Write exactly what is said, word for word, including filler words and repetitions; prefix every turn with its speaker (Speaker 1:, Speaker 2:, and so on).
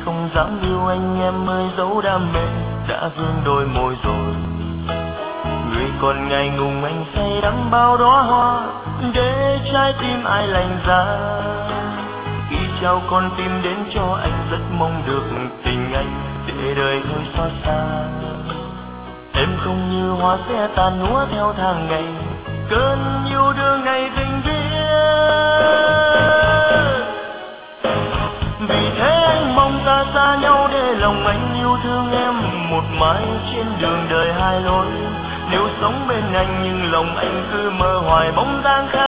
Speaker 1: không dám yêu anh, em ơi dấu đam mê đã hương đôi môi rồi. Người còn ngại ngùng anh say đắm bao đóa hoa, để trái tim ai lạnh giá. Khi trao con tim đến cho anh, rất mong được tình anh để đời hơi xót xa. Em không như hoa sẽ tàn núa theo tháng ngày, cơn yêu đương này tình viết. Vì thế anh mong ta xa nhau, để lòng anh yêu thương em một mãi trên đường đời hai lối. Nếu sống bên anh nhưng lòng anh cứ mơ hoài bóng dáng khác.